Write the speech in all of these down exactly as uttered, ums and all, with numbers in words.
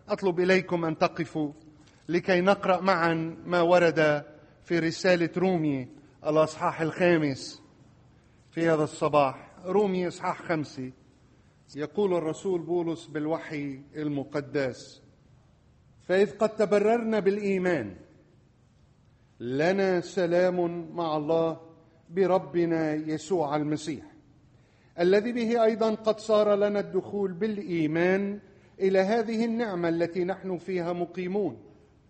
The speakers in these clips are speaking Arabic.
أطلب إليكم أن تقفوا لكي نقرأ معا ما ورد في رسالة رومي الأصحاح الخامس في هذا الصباح. رومي إصحاح خمسة. يقول الرسول بولس بالوحي المقدس: فإذ قد تبررنا بالإيمان لنا سلام مع الله بربنا يسوع المسيح، الذي به أيضا قد صار لنا الدخول بالإيمان إلى هذه النعمة التي نحن فيها مقيمون،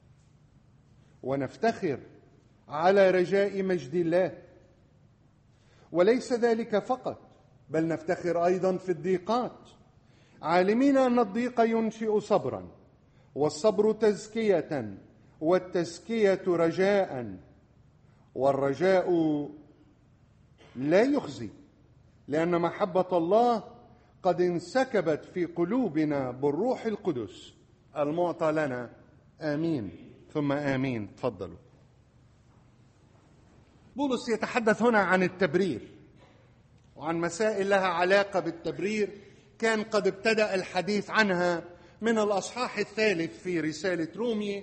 ونفتخر على رجاء مجد الله. وليس ذلك فقط، بل نفتخر أيضا في الضيقات، عالمين أن الضيق ينشئ صبرا، والصبر تزكية، والتزكية رجاء، والرجاء لا يخزي، لأن محبة الله قد انسكبت في قلوبنا بالروح القدس المعطى لنا. آمين ثم آمين. تفضلوا. بولس يتحدث هنا عن التبرير وعن مسائل لها علاقة بالتبرير، كان قد ابتدأ الحديث عنها من الأصحاح الثالث في رسالة رومي،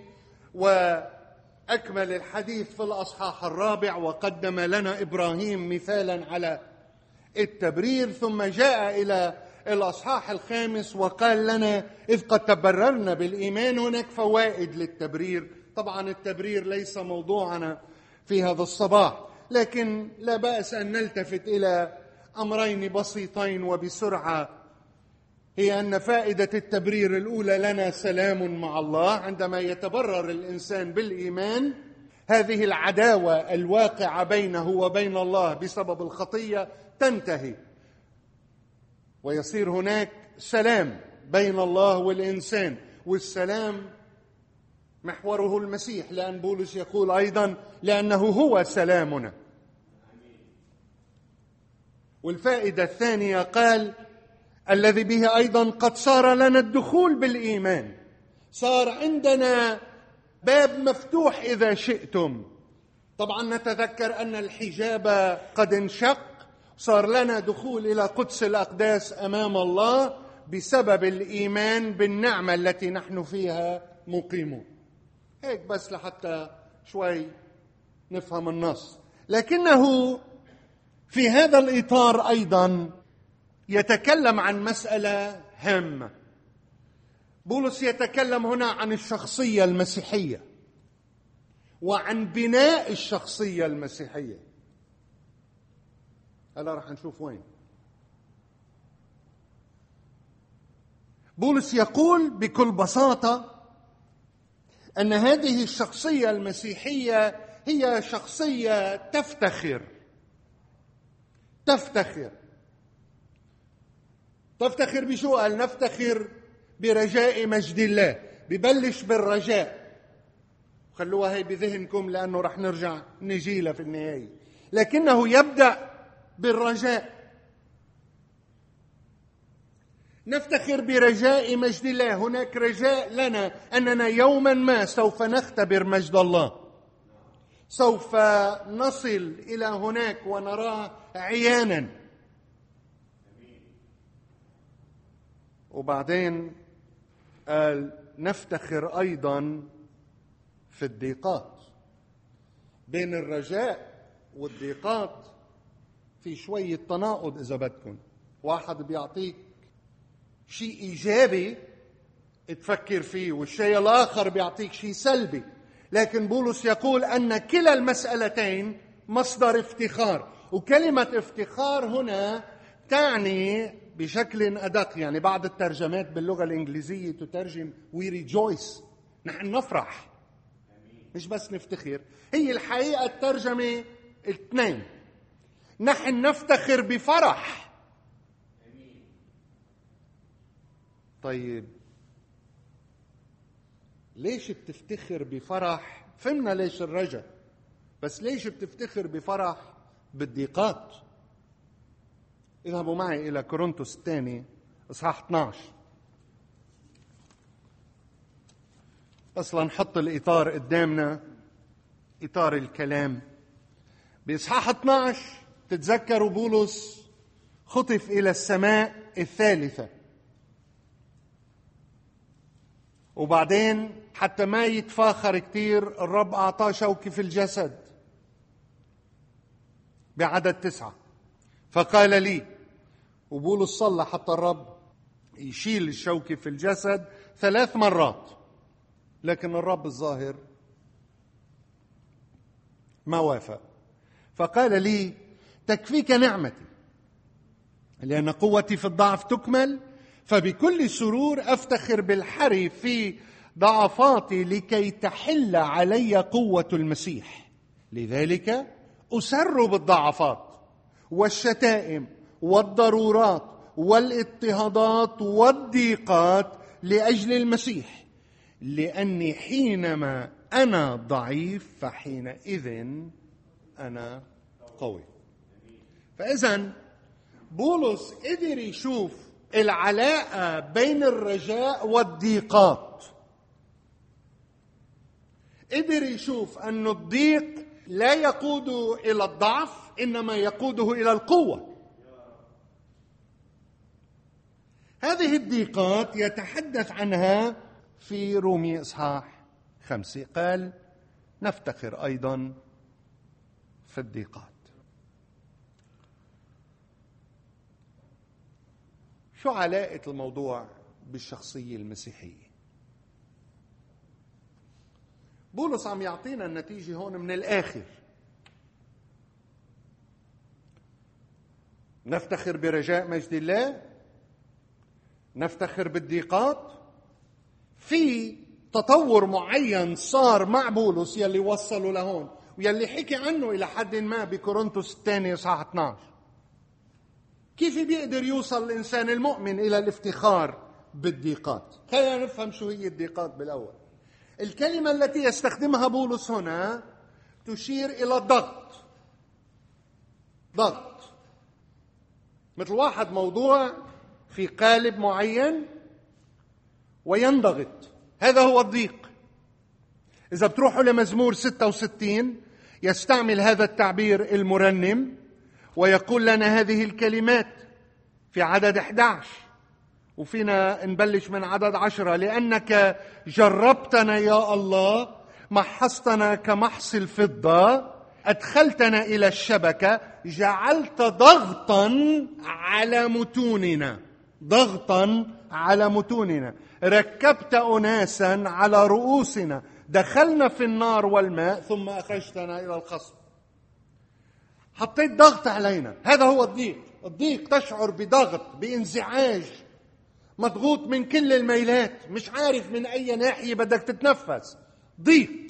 وأكمل الحديث في الأصحاح الرابع، وقدم لنا إبراهيم مثالا على التبرير، ثم جاء إلى الأصحاح الخامس وقال لنا: إذ قد تبررنا بالإيمان. هناك فوائد للتبرير. طبعا التبرير ليس موضوعنا في هذا الصباح، لكن لا بأس أن نلتفت إلى أمرين بسيطين وبسرعة. هي أن فائدة التبرير الأولى لنا سلام مع الله. عندما يتبرر الإنسان بالإيمان، هذه العداوة الواقعة بينه وبين الله بسبب الخطية تنتهي، ويصير هناك سلام بين الله والإنسان، والسلام محوره المسيح، لأن بولس يقول أيضا لأنه هو سلامنا. والفائدة الثانية قال: الذي به أيضا قد صار لنا الدخول بالإيمان. صار عندنا باب مفتوح إذا شئتم. طبعا نتذكر أن الحجاب قد انشق، صار لنا دخول إلى قدس الأقداس أمام الله بسبب الإيمان بالنعمة التي نحن فيها مقيمون. هيك بس لحتى شوي نفهم النص. لكنه في هذا الإطار أيضا يتكلم عن مسألة هامة. بولس يتكلم هنا عن الشخصية المسيحية وعن بناء الشخصية المسيحية. هلا رح نشوف وين. بولس يقول بكل بساطة أن هذه الشخصية المسيحية هي شخصية تفتخر تفتخر تفتخر بشو؟ قال نفتخر برجاء مجد الله. ببلش بالرجاء، خلوها هي بذهنكم لأنه رح نرجع نجيلها في النهاية، لكنه يبدأ بالرجاء. نفتخر برجاء مجد الله. هناك رجاء لنا أننا يوما ما سوف نختبر مجد الله، سوف نصل إلى هناك ونراه عيانا. وبعدين قال نفتخر أيضا في الضيقات. بين الرجاء والضيقات في شوية تناقض إذا بدكم. واحد بيعطيك شيء إيجابي تفكر فيه، والشيء الآخر بيعطيك شيء سلبي. لكن بولس يقول أن كلا المسألتين مصدر افتخار. وكلمة افتخار هنا تعني بشكل أدق، يعني بعض الترجمات باللغة الإنجليزية تترجم we rejoice، نحن نفرح، مش بس نفتخر. هي الحقيقة الترجمة الاثنين. نحن نفتخر بفرح. طيب ليش بتفتخر بفرح؟ فهمنا ليش الرجاء، بس ليش بتفتخر بفرح بالضيقات؟ اذهبوا معي إلى كورنثوس الثاني إصحاح اثني عشر. أصلا نحط الإطار قدامنا، إطار الكلام. بإصحاح اثني عشر تتذكروا بولس خطف إلى السماء الثالثة، وبعدين حتى ما يتفاخر كتير الرب أعطاه شوكة في الجسد بعدد تسعة. فقال لي، وبولس صلى حتى الرب يشيل الشوكة في الجسد ثلاث مرات، لكن الرب الظاهر ما وافق. فقال لي: تكفيك نعمتي، لأن قوتي في الضعف تكمل، فبكل سرور أفتخر بالحري في ضعفاتي لكي تحل علي قوة المسيح. لذلك أسر بالضعفات والشتائم والضرورات والاضطهادات والضيقات لأجل المسيح، لأني حينما أنا ضعيف فحينئذ أنا قوي. فإذن بولس قدر يشوف العلاقة بين الرجاء والضيقات، قدر يشوف أن الضيق لا يقود إلى الضعف، إنما يقوده إلى القوة. هذه الضيقات يتحدث عنها في رومية إصحاح خمسة، قال: نفتخر أيضا في الضيقات. شو علاقة الموضوع بالشخصية المسيحية؟ بولس عم يعطينا النتيجة هون من الآخر. نفتخر برجاء مجد الله، نفتخر بالضيقات. في تطور معين صار مع بولس يلي وصلوا لهون ويلي حكي عنه إلى حد ما بكورنثوس الثاني إصحاح اثناشر. كيف بيقدر يوصل الإنسان المؤمن إلى الافتخار بالضيقات؟ خلينا نفهم شو هي الضيقات بالأول. الكلمة التي يستخدمها بولس هنا تشير إلى الضغط. ضغط مثل واحد موضوع في قالب معين وينضغط، هذا هو الضيق. إذا بتروحوا لمزمور ستة وستين يستعمل هذا التعبير المرنم ويقول لنا هذه الكلمات في عدد أحد عشر، وفينا نبلش من عدد عشرة: لأنك جربتنا يا الله، محصتنا كمحص الفضة، أدخلتنا إلى الشبكة، جعلت ضغطا على متوننا. ضغطا على متوننا، ركبت أناسا على رؤوسنا، دخلنا في النار والماء ثم أخرجتنا إلى الخصم. حطيت ضغط علينا، هذا هو الضيق. الضيق تشعر بضغط، بانزعاج، مضغوط من كل الميلات، مش عارف من أي ناحية بدك تتنفس. ضيق.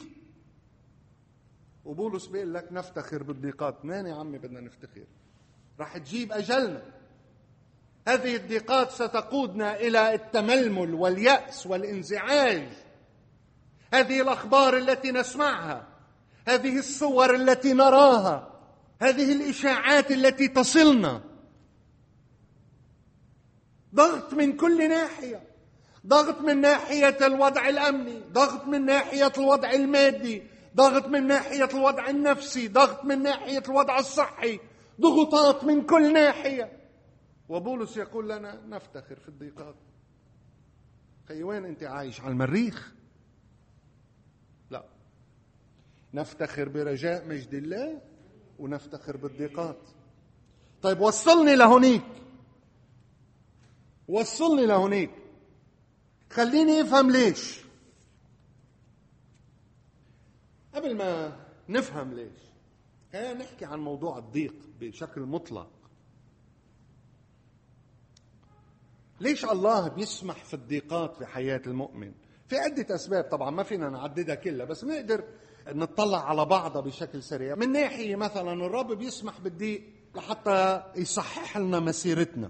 وبولس بيقول لك نفتخر بالضيقات. ماني يا عمي بدنا نفتخر، راح تجيب أجلنا. هذه الضيقات ستقودنا إلى التململ واليأس والانزعاج. هذه الأخبار التي نسمعها، هذه الصور التي نراها، هذه الإشاعات التي تصلنا، ضغط من كل ناحية. ضغط من ناحية الوضع الأمني، ضغط من ناحية الوضع المادي، ضغط من ناحية الوضع النفسي، ضغط من ناحية الوضع الصحي، ضغوطات من كل ناحية. وبولس يقول لنا نفتخر في الضيقات. خي وين أنت عايش، على المريخ؟ لا، نفتخر برجاء مجد الله ونفتخر بالضيقات. طيب وصلني لهونيك، وصلني لهونيك، خليني افهم ليش. قبل ما نفهم ليش خلينا نحكي عن موضوع الضيق بشكل مطلق. ليش الله بيسمح في الضيقات في حياة المؤمن؟ في عدة أسباب، طبعا ما فينا نعددها كلها، بس نقدر نطلع على بعضها بشكل سريع. من ناحية مثلا الرب بيسمح بالضيق لحتى يصحح لنا مسيرتنا،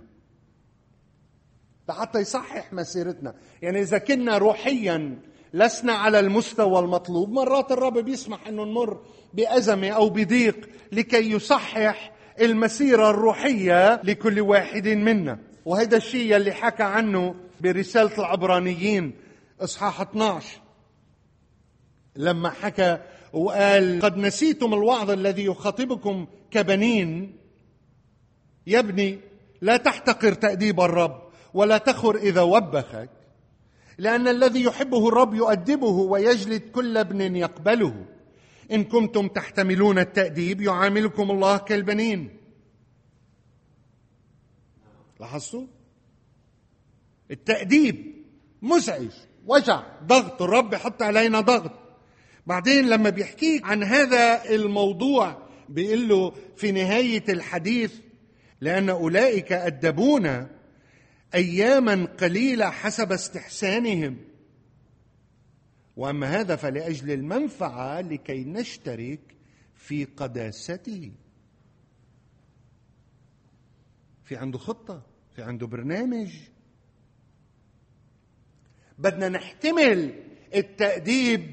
لحتى يصحح مسيرتنا. يعني إذا كنا روحيا لسنا على المستوى المطلوب، مرات الرب بيسمح أنه نمر بأزمة أو بضيق لكي يصحح المسيرة الروحية لكل واحد منا. وهذا الشيء اللي حكى عنه برسالة العبرانيين إصحاح اثناشر، لما حكى وقال: قد نسيتم الوعظ الذي يخاطبكم كبنين، يا ابني لا تحتقر تأديب الرب ولا تخر إذا وبخك، لأن الذي يحبه الرب يؤدبه ويجلد كل ابن يقبله. إن كنتم تحتملون التأديب يعاملكم الله كالبنين. لاحظتوا؟ التأديب مزعج، وجع، ضغط. الرب يحط علينا ضغط. بعدين لما بيحكي عن هذا الموضوع بيقول له في نهاية الحديث: لأن أولئك أدبونا أياما قليلة حسب استحسانهم، وأما هذا فلأجل المنفعة لكي نشترك في قداسته. في عنده خطة، في عنده برنامج. بدنا نحتمل التأديب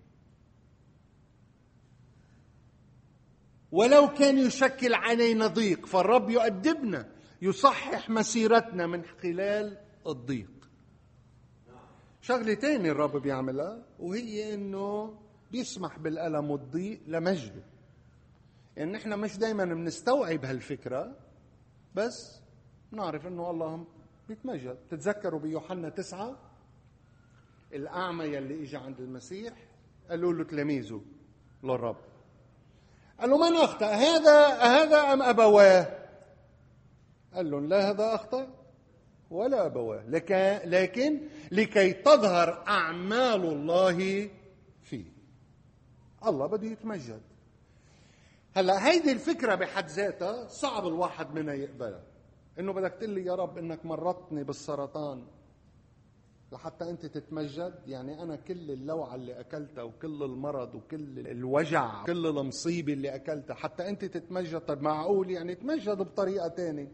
ولو كان يشكل علينا ضيق، فالرب يؤدبنا، يصحح مسيرتنا من خلال الضيق. شغلة تاني الرب بيعملها، وهي انه بيسمح بالألم والضيق لمجده. يعني احنا مش دايما بنستوعب هالفكرة، بس نعرف انه الله بيتمجد. تتذكروا بيوحنا تسعة الأعمى يلي اجى عند المسيح قالوا له تلاميذه للرب، قال له: من أخطأ، هذا هذا أم أبواه؟ قال لهم: لا هذا أخطأ ولا أبواه، لكن لكي تظهر أعمال الله فيه. الله بده يتمجد. هلا هيدي الفكرة بحد ذاتها صعب الواحد منا يقبلها، إنه بدك تقول لي يا رب إنك مرضتني بالسرطان لحتى أنت تتمجد. يعني أنا كل اللوعة اللي أكلتها وكل المرض وكل الوجع كل المصيبة اللي أكلتها حتى أنت تتمجد؟ طب معقول يعني تمجد بطريقة تانية؟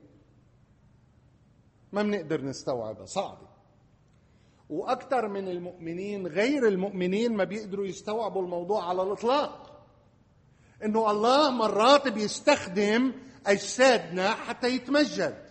ما بنقدر نستوعبها، صعبة. وأكثر من المؤمنين غير المؤمنين ما بيقدروا يستوعبوا الموضوع على الإطلاق، إنه الله مرات بيستخدم أجسادنا حتى يتمجد.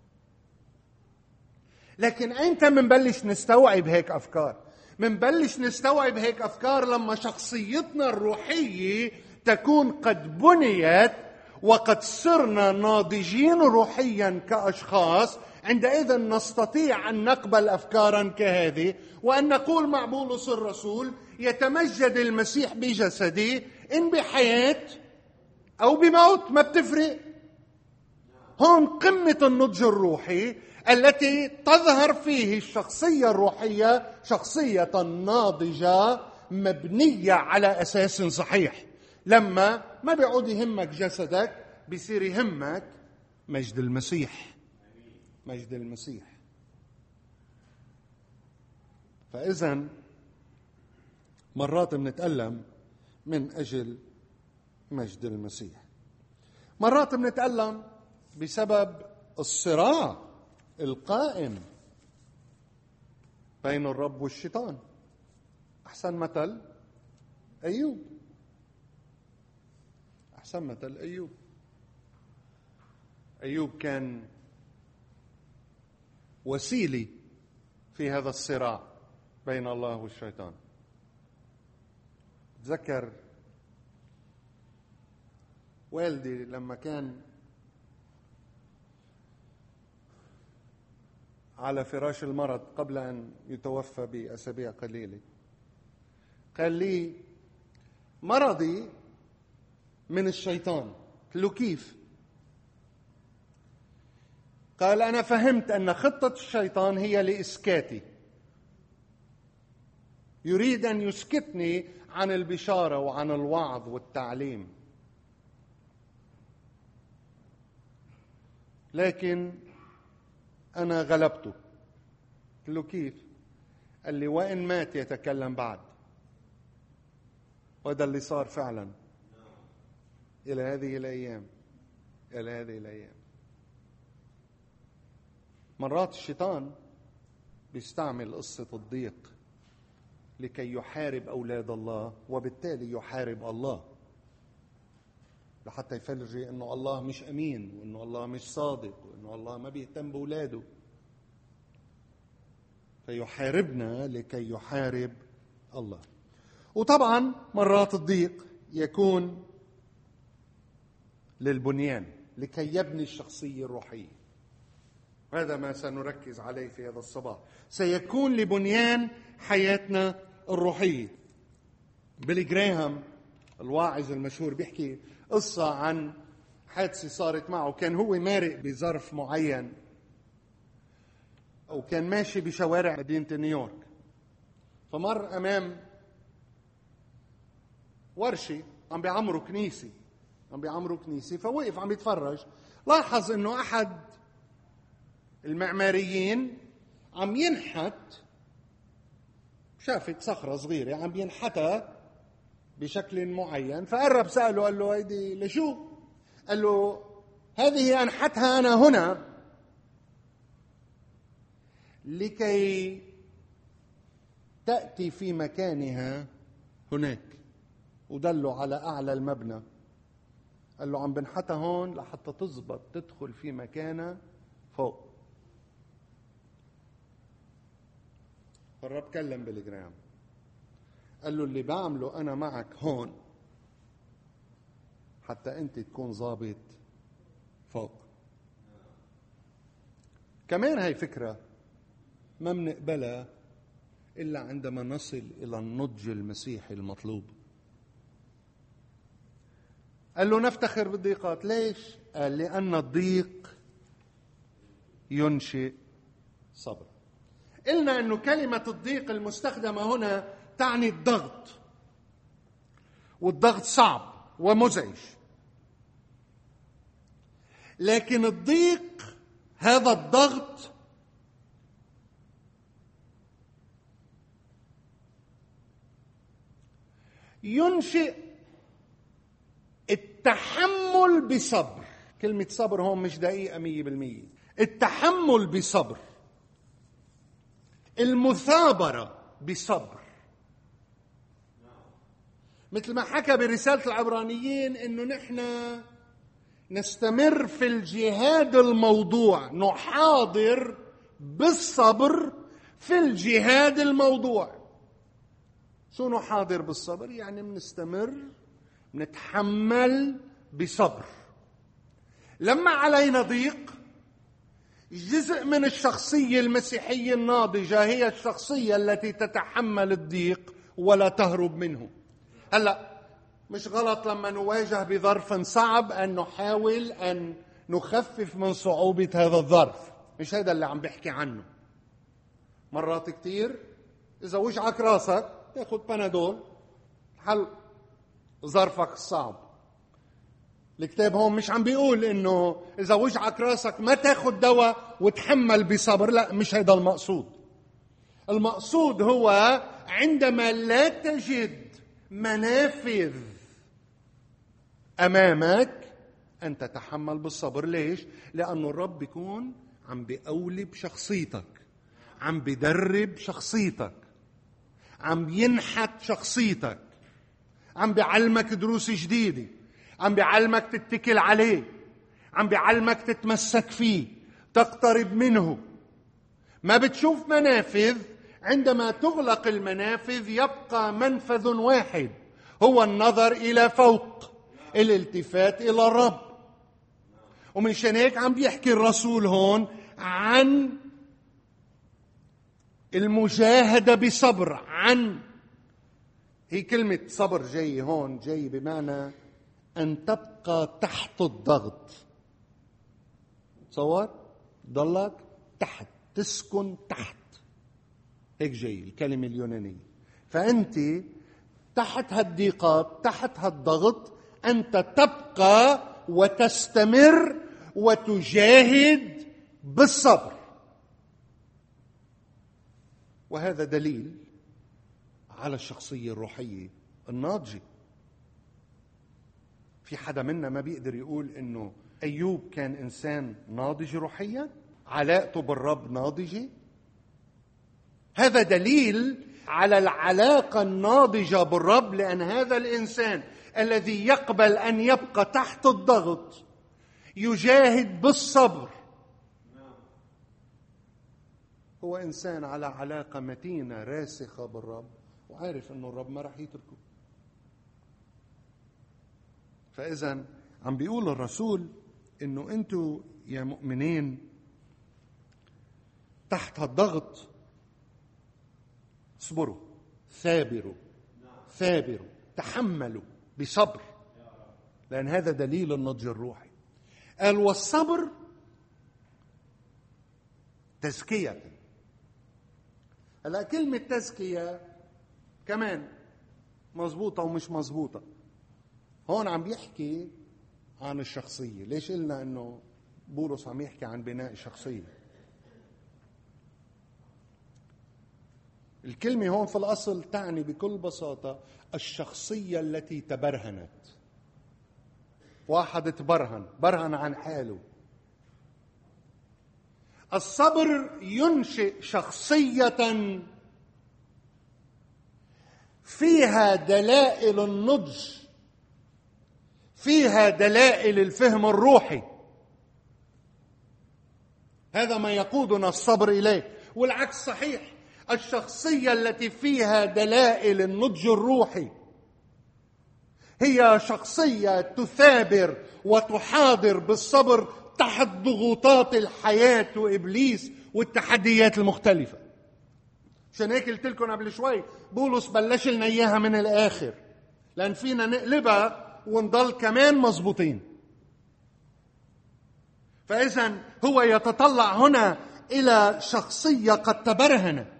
لكن أنت منبلش نستوعب هيك أفكار؟ منبلش نستوعب هيك أفكار لما شخصيتنا الروحية تكون قد بنيت وقد صرنا ناضجين روحيا كأشخاص. عندئذ نستطيع أن نقبل أفكارا كهذه وأن نقول مع بولس الرسول: يتمجد المسيح بجسده إن بحياة أو بموت، ما بتفرق. هون قمة النضج الروحي التي تظهر فيه الشخصية الروحية، شخصية ناضجة مبنية على أساس صحيح. لما ما بيعود يهمك جسدك، بيصير يهمك مجد المسيح. مجد المسيح. فإذا مرات بنتألم من أجل مجد المسيح، مرات بنتألم بسبب الصراع القائم بين الرب والشيطان. أحسن مثل أيوب. أحسن مثل أيوب. أيوب كان وسيلة في هذا الصراع بين الله والشيطان. تذكر والدي لما كان على فراش المرض قبل أن يتوفى بأسابيع قليلة، قال لي: مرضي من الشيطان. قلت له: كيف؟ قال: أنا فهمت أن خطة الشيطان هي لإسكاتي، يريد أن يسكتني عن البشارة وعن الوعظ والتعليم، لكن أنا غلبته. قلت له: كيف؟ قال لي: وإن مات يتكلم بعد. وهذا اللي صار فعلا إلى هذه الأيام. إلى هذه الأيام مرات الشيطان بيستعمل قصة الضيق لكي يحارب أولاد الله، وبالتالي يحارب الله، لحتى يفرجي إنه الله مش أمين، وإنه الله مش صادق، وإنه الله ما بيهتم بأولاده. فيحاربنا لكي يحارب الله. وطبعا مرات الضيق يكون للبنيان، لكي يبني الشخصية الروحية. هذا ما سنركز عليه في هذا الصباح، سيكون لبنيان حياتنا الروحية. بيلي جراهام الواعظ المشهور بيحكي قصة عن حادثة صارت معه. كان هو مارق بظرف معين أو كان ماشي بشوارع مدينة نيويورك، فمر أمام ورشة عم بيعمروا كنيسة عم بيعمروا كنيسة فوقف عم يتفرج. لاحظ إنه أحد المعماريين عم ينحت شافت صخرة صغيرة عم ينحتها بشكل معين، فقرب سأله قال له هيدي لشو؟ قال له هذه أنحتها أنا هنا لكي تأتي في مكانها هناك، ودلوا على أعلى المبنى. قال له عم بنحتها هون لحتى تزبط تدخل في مكانها فوق. الرب كلم بيلي جراهام قال له اللي بعمله أنا معك هون حتى أنت تكون ضابط فوق. كمان هاي فكرة ما منقبلها إلا عندما نصل إلى النضج المسيحي المطلوب. قال له نفتخر بالضيقات. ليش؟ قال لأن الضيق ينشئ صبر. قلنا أنه كلمة الضيق المستخدمة هنا تعني الضغط، والضغط صعب ومزعج. لكن الضيق هذا الضغط ينشئ التحمل بصبر. كلمة صبر هون مش دقيقة مية بالمية. التحمل بصبر، المثابرة بصبر. مثل ما حكى برسالة العبرانيين إنه نحن نستمر في الجهاد الموضوع، نحاضر بالصبر في الجهاد الموضوع. شو نحاضر بالصبر؟ يعني بنستمر نتحمل بصبر. لما علينا ضيق، جزء من الشخصية المسيحية الناضجة هي الشخصية التي تتحمل الضيق ولا تهرب منه. هلأ مش غلط لما نواجه بظرف صعب أن نحاول أن نخفف من صعوبة هذا الظرف، مش هذا اللي عم بحكي عنه. مرات كتير إذا وجعك راسك تاخد بنادول حل ظرفك الصعب. الكتاب هون مش عم بيقول إنه إذا وجعك راسك ما تاخد دواء وتحمل بصبر، لا، مش هذا المقصود. المقصود هو عندما لا تجد منافذ أمامك أن تتحمل بالصبر. ليش؟ لأنه الرب بيكون عم بيقولب شخصيتك، عم بيدرب شخصيتك، عم بينحت شخصيتك، عم بيعلمك دروس جديدة، عم بيعلمك تتكل عليه، عم بيعلمك تتمسك فيه، تقترب منه. ما بتشوف منافذ. عندما تغلق المنافذ يبقى منفذ واحد، هو النظر إلى فوق، الالتفات إلى الرب. ومن شان هيك عم بيحكي الرسول هون عن المجاهدة بصبر. عن هي كلمة صبر جاي هون جاي بمعنى أن تبقى تحت الضغط. تصور ضلك تحت، تسكن تحت، هيك جاي الكلمة اليونانية. فأنت تحت هالضيقات، تحت هالضغط، أنت تبقى وتستمر وتجاهد بالصبر. وهذا دليل على الشخصية الروحية الناضجة. في حدا منا ما بيقدر يقول إنه أيوب كان إنسان ناضج روحيا، علاقته بالرب ناضجة. هذا دليل على العلاقة الناضجة بالرب، لأن هذا الإنسان الذي يقبل أن يبقى تحت الضغط يجاهد بالصبر هو إنسان على علاقة متينة راسخة بالرب، وعارف أنه الرب ما رح يتركه. فإذا عم بيقول الرسول إنه أنتوا يا مؤمنين تحت الضغط اصبروا، ثابروا ثابروا تحملوا بصبر، لأن هذا دليل النضج الروحي. قال والصبر تزكية. هلا كلمة تزكية كمان مزبوطة ومش مزبوطة. هون عم بيحكي عن الشخصية. ليش قلنا انه بولس عم يحكي عن بناء شخصية؟ الكلمة هون في الأصل تعني بكل بساطة الشخصية التي تبرهنت. واحد تبرهن، برهن عن حاله. الصبر ينشئ شخصية فيها دلائل النضج، فيها دلائل الفهم الروحي. هذا ما يقودنا الصبر إليه. والعكس صحيح، الشخصية التي فيها دلائل النضج الروحي هي شخصية تثابر وتحاضر بالصبر تحت ضغوطات الحياة وإبليس والتحديات المختلفة. عشان هيك قلت لكم قبل شوي بولس بلش لنا إياها من الآخر، لأن فينا نقلبها ونضل كمان مزبوطين. فإذن هو يتطلع هنا إلى شخصية قد تبرهنت.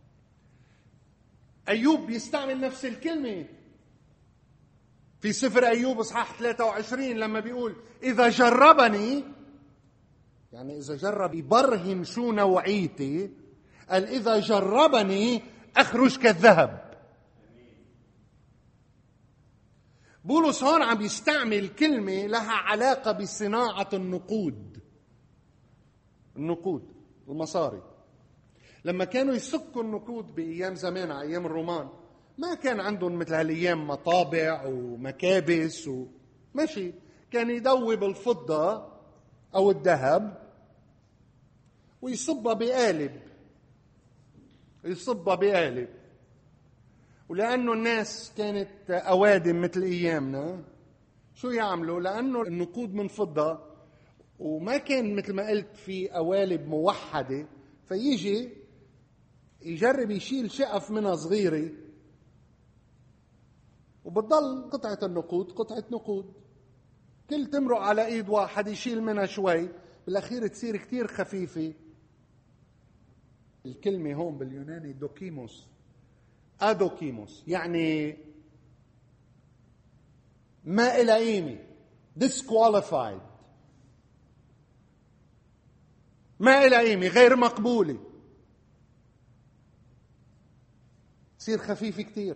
أيوب بيستعمل نفس الكلمة في سفر أيوب إصحاح ثلاثة وعشرين لما بيقول إذا جربني، يعني إذا جرب يبرهن شو نوعيتي، قال إذا جربني أخرج كالذهب. بولس هون عم يستعمل كلمة لها علاقة بصناعة النقود. النقود المصاري، لما كانوا يسكوا النقود بأيام زمان على أيام الرومان، ما كان عندهم مثل هالأيام مطابع ومكابس وماشي، كان يدوب الفضة أو الذهب ويصبها بقالب، يصبها بقالب. ولأنه الناس كانت أوادم مثل أيامنا، شو يعملوا؟ لأنه النقود من فضة وما كان مثل ما قلت في قوالب موحدة، فيجي يجرب يشيل شقف منها صغيرة وبتضل قطعة النقود قطعة نقود، كل تمرق على ايد واحد يشيل منها شوي، بالاخير تصير كتير خفيفة. الكلمة هون باليوناني دوكيموس، ادوكيموس، يعني ما إلها قيمة، disqualified، ما إلها قيمة، غير مقبولة، تصير خفيفة كتير.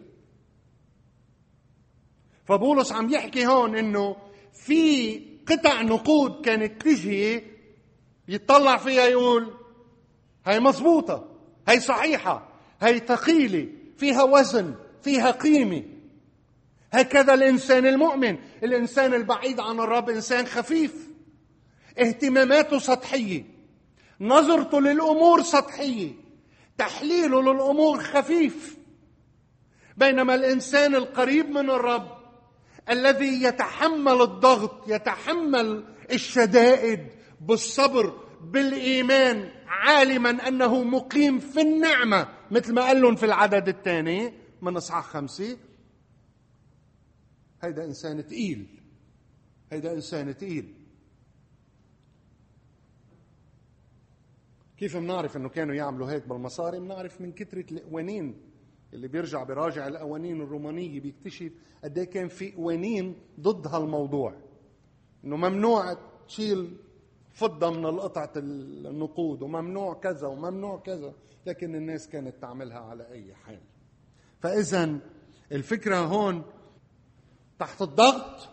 فبولس عم يحكي هون انه في قطع نقود كانت تجي يطلع فيها يقول هاي مضبوطة، هاي صحيحة، هاي ثقيلة، فيها وزن، فيها قيمة. هكذا الإنسان المؤمن، الإنسان البعيد عن الرب إنسان خفيف، اهتماماته سطحية، نظرته للأمور سطحية، تحليله للأمور خفيف. بينما الإنسان القريب من الرب الذي يتحمل الضغط، يتحمل الشدائد بالصبر بالإيمان، عالما أنه مقيم في النعمة، مثل ما قال لهم في العدد الثاني من إصحاح خمسة، هيدا إنسان تقيل، هيدا إنسان تقيل. كيف منعرف أنه كانوا يعملوا هيك بالمصاري؟ منعرف من كثرة القوانين. اللي بيرجع براجع القوانين الرومانية بيكتشف قد ايه كان في قوانين ضد هالموضوع، انه ممنوع تشيل فضة من القطعة النقود، وممنوع كذا وممنوع كذا، لكن الناس كانت تعملها على اي حال. فاذا الفكرة هون تحت الضغط،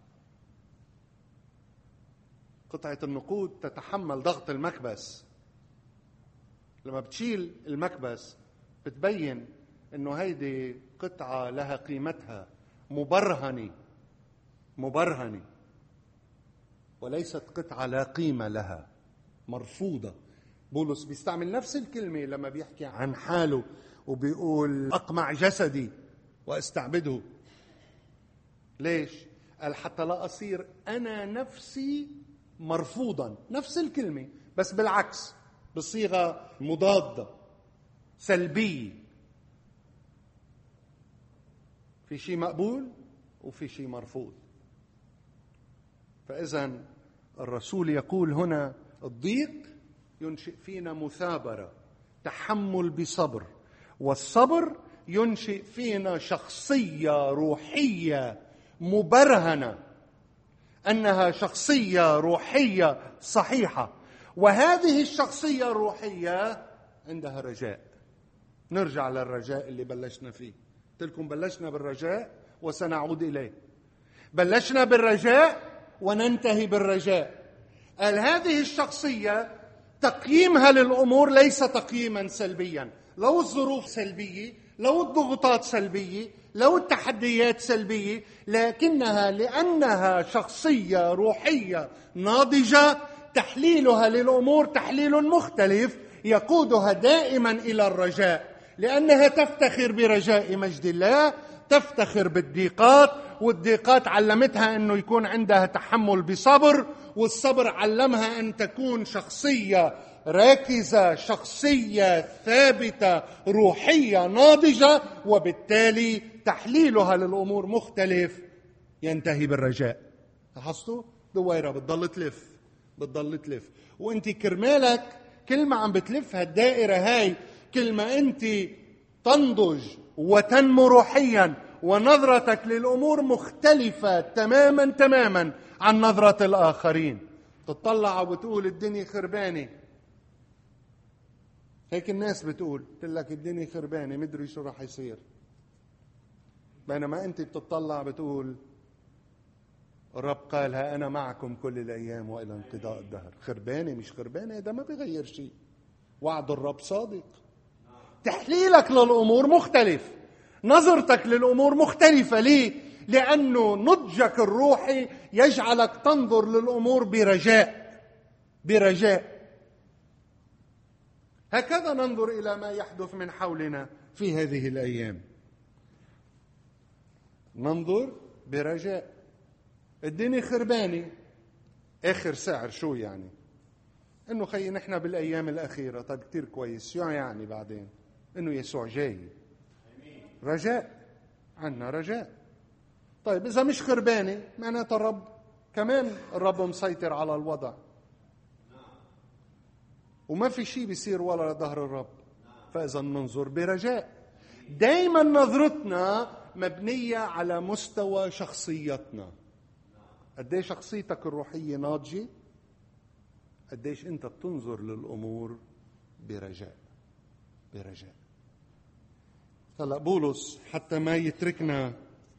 قطعة النقود تتحمل ضغط المكبس. لما بتشيل المكبس بتبين انه هيدي قطعة لها قيمتها، مبرهنة مبرهنة، وليست قطعة لا قيمة لها، مرفوضة. بولس بيستعمل نفس الكلمة لما بيحكي عن حاله وبيقول أقمع جسدي وأستعبده. ليش؟ قال حتى لا أصير أنا نفسي مرفوضا. نفس الكلمة بس بالعكس، بصيغة مضادة سلبية. في شيء مقبول وفي شيء مرفوض. فإذا الرسول يقول هنا الضيق ينشئ فينا مثابرة، تحمل بصبر، والصبر ينشئ فينا شخصية روحية مبرهنة أنها شخصية روحية صحيحة، وهذه الشخصية الروحية عندها رجاء. نرجع للرجاء اللي بلشنا فيه. قلت لكم بلشنا بالرجاء وسنعود إليه. بلشنا بالرجاء وننتهي بالرجاء. قال هذه الشخصية تقييمها للأمور ليس تقييما سلبيا. لو الظروف سلبية، لو الضغوطات سلبية، لو التحديات سلبية، لكنها لأنها شخصية روحية ناضجة تحليلها للأمور تحليل مختلف يقودها دائما إلى الرجاء، لأنها تفتخر برجاء مجد الله، تفتخر بالضيقات، والضيقات علمتها أنه يكون عندها تحمل بصبر، والصبر علمها أن تكون شخصية راكزة، شخصية ثابتة، روحية ناضجة، وبالتالي تحليلها للأمور مختلف ينتهي بالرجاء. لاحظتوا؟ دويرة بتضل تلف بتضل تلف، وانت كرمالك كل ما عم بتلف هالدائرة هاي، كل ما انت تنضج وتنمو روحيا، ونظرتك للأمور مختلفة تماما تماما عن نظرة الآخرين. تطلع وبتقول الدنيا خربانة، هيك الناس بتقول، قلت لك الدنيا خربانة مدري شو راح يصير، بينما انت بتطلع بتقول الرب قالها أنا معكم كل الأيام وإلى انقضاء الدهر. خربانة مش خربانة ده ما بيغير شيء، وعد الرب صادق. تحليلك للأمور مختلف، نظرتك للأمور مختلفة. ليه؟ لأنه نضجك الروحي يجعلك تنظر للأمور برجاء برجاء. هكذا ننظر إلى ما يحدث من حولنا في هذه الأيام، ننظر برجاء. الدنيا خربانة، آخر سعر شو يعني؟ إنه خي نحن بالأيام الأخيرة. طيب كتير كويس، شو يعني بعدين؟ إنه يسوع جاي. رجاء، عنا رجاء. طيب إذا مش خربانة معناتها الرب كمان الرب مسيطر على الوضع، وما في شيء بيصير ولا ظهر الرب. فإذا ننظر برجاء. دايما نظرتنا مبنية على مستوى شخصيتنا. قديش شخصيتك الروحية ناضجة، قديش أنت بتنظر للأمور برجاء برجاء. هلا بولس حتى ما يتركنا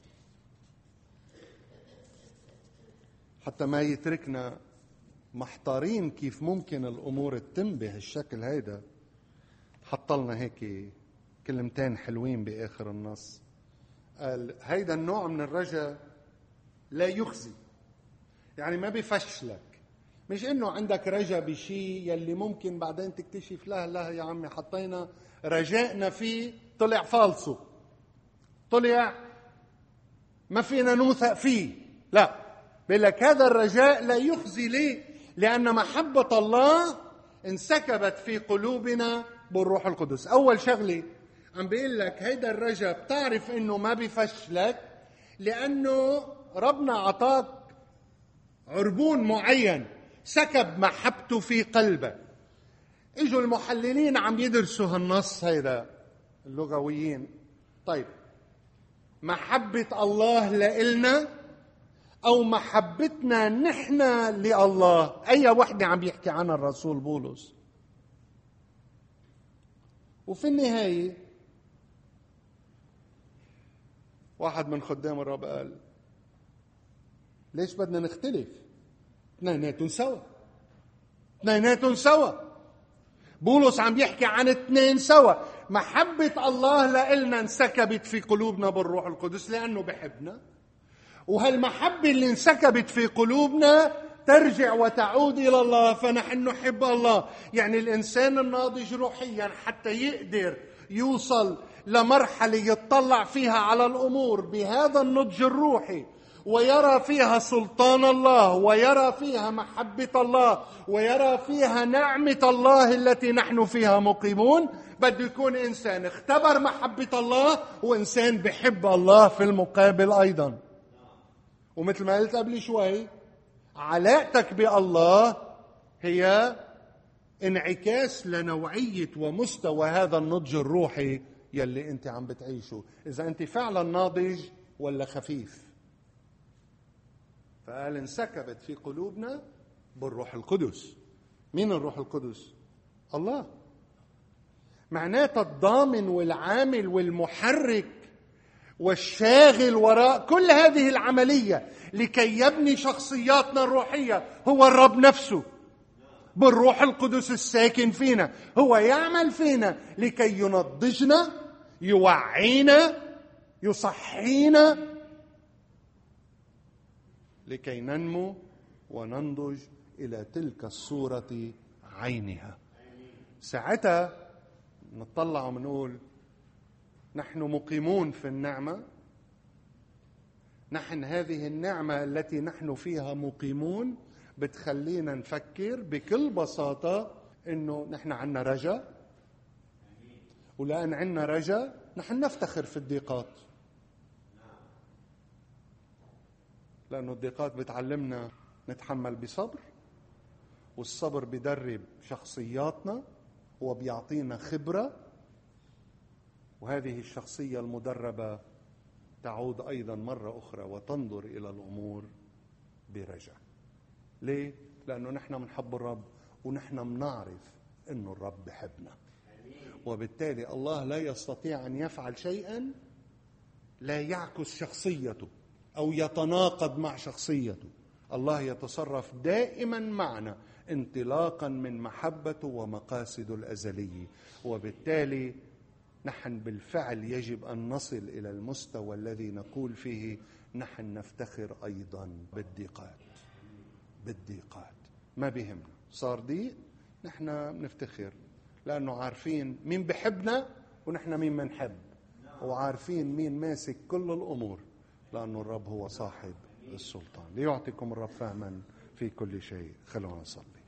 حتى ما يتركنا محتارين كيف ممكن الأمور تتم بهالشكل هيدا، حط لنا هيك كلمتين حلوين بآخر النص. قال هيدا النوع من الرجاء لا يخزي، يعني ما بيفشلك. مش انه عندك رجاء بشيء يلي ممكن بعدين تكتشف لا لا يا عمي حطينا رجائنا فيه طلع فالصو، طلع ما فينا نوثق فيه. لا، بيقول لك هذا الرجاء لا يخزي. ليه؟ لأن محبة الله انسكبت في قلوبنا بالروح القدس. أول شغلة عم بيقول لك هيدا الرجاء بتعرف انه ما بيفشلك لأنه ربنا عطاك عربون معين سكب محبته في قلبك. اجوا المحللين عم يدرسوا هالنص هيدا اللغويين. طيب محبة الله لإلنا أو محبتنا نحن لله، أي وحدة عم يحكي عنها الرسول بولس؟ وفي النهاية واحد من خدام الرب قال ليش بدنا نختلف؟ اثنيناتهم سوا، اثنيناتهم سوا. بولس عم يحكي عن اثنين سوا. محبة الله لإلنا انسكبت في قلوبنا بالروح القدس لأنه بحبنا، وهالمحبة اللي انسكبت في قلوبنا ترجع وتعود إلى الله، فنحن نحب الله. يعني الإنسان الناضج روحيا حتى يقدر يوصل لمرحلة يتطلع فيها على الأمور بهذا النضج الروحي ويرى فيها سلطان الله، ويرى فيها محبة الله، ويرى فيها نعمة الله التي نحن فيها مقيمون، بده يكون إنسان اختبر محبة الله وإنسان بحب الله في المقابل أيضا. ومثل ما قلت قبل شوي، علاقتك بالله هي انعكاس لنوعية ومستوى هذا النضج الروحي يلي أنت عم بتعيشه، إذا أنت فعلا ناضج ولا خفيف. فقال انسكبت في قلوبنا بالروح القدس. مين الروح القدس؟ الله. معناتها الضامن والعامل والمحرك والشاغل وراء كل هذه العملية لكي يبني شخصياتنا الروحية هو الرب نفسه بالروح القدس الساكن فينا. هو يعمل فينا لكي ينضجنا، يوعينا، يصحينا، لكي ننمو وننضج إلى تلك الصورة عينها. ساعتها نطلع ونقول نحن مقيمون في النعمة. نحن هذه النعمة التي نحن فيها مقيمون بتخلينا نفكر بكل بساطة إنه نحن عنا رجاء، ولأن عنا رجاء نحن نفتخر في الضيقات، لأنه الضيقات بتعلمنا نتحمل بصبر، والصبر بدرب شخصياتنا وبيعطينا خبرة، وهذه الشخصية المدربة تعود أيضا مرة أخرى وتنظر إلى الأمور برجاء. ليه؟ لأنه نحن بنحب الرب ونحن بنعرف أنه الرب بحبنا، وبالتالي الله لا يستطيع أن يفعل شيئا لا يعكس شخصيته أو يتناقض مع شخصيته. الله يتصرف دائما معنا انطلاقا من محبته ومقاصده الأزلية، وبالتالي نحن بالفعل يجب أن نصل إلى المستوى الذي نقول فيه نحن نفتخر أيضا بالضيقات. بالضيقات ما بيهمنا، صار ضيق نحن بنفتخر، لأنه عارفين مين بحبنا ونحن مين منحب، وعارفين مين ماسك كل الأمور، لأنه الرب هو صاحب السلطان. ليعطيكم الرب فهما في كل شيء. خلونا نصلي.